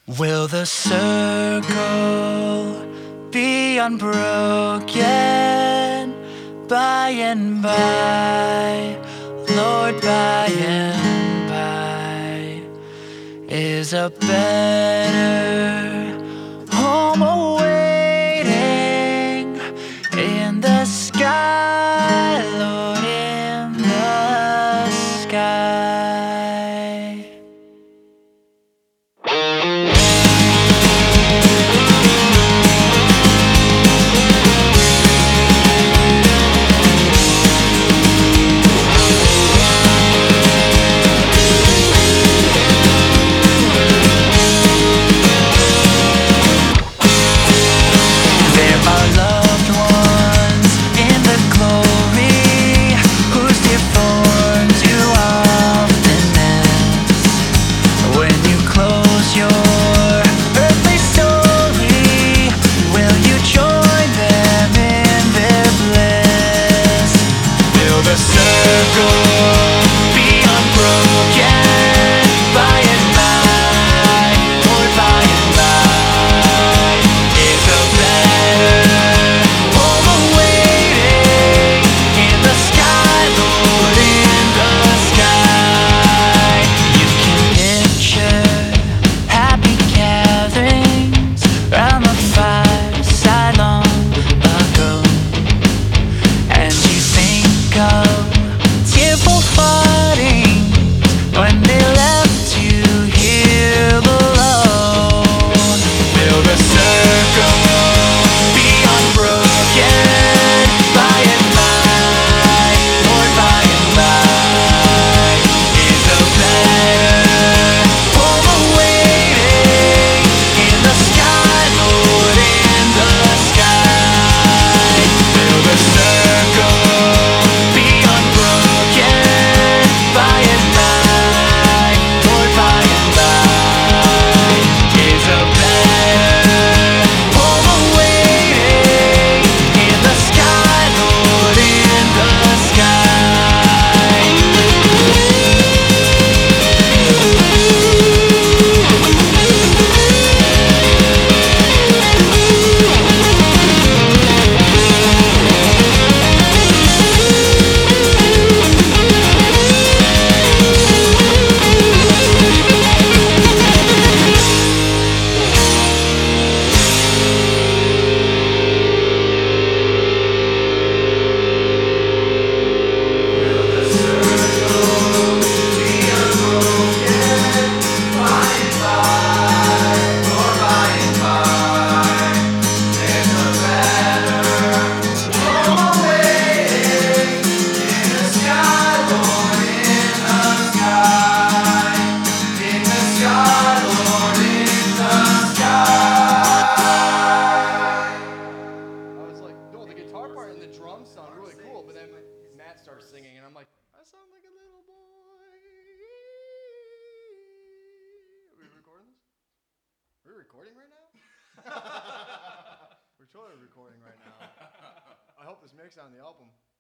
Will the circle be unbroken by and by, Lord, by and by? Is a better home awaiting in the sky, Lord, in the sky? There are loved ones in the glory whose dear forms you often miss. When you close your earthly story, will you join them in their bliss? Will the circle be unbroken by and by, Lord, by and by? Is a better home awaiting in the sky, Lord, in the sky? You can picture happy gatherings round the fireside long ago, and you think of tearful partings when they left you here below. Will the circle be unbroken by and by, Lord, by and by? Is a better home awaiting in the sky, Lord, in the sky? Will the circle be unbroken by and by, Lord, by and by? Is a better home awaiting in the sky, Lord, in the sky? I was like, no, the guitar part and the drums sound really cool, but then Matt starts singing, and I'm like, I sound like a little boy. Are we recording this? We're recording right now? We're totally recording right now. I hope this makes it on the album.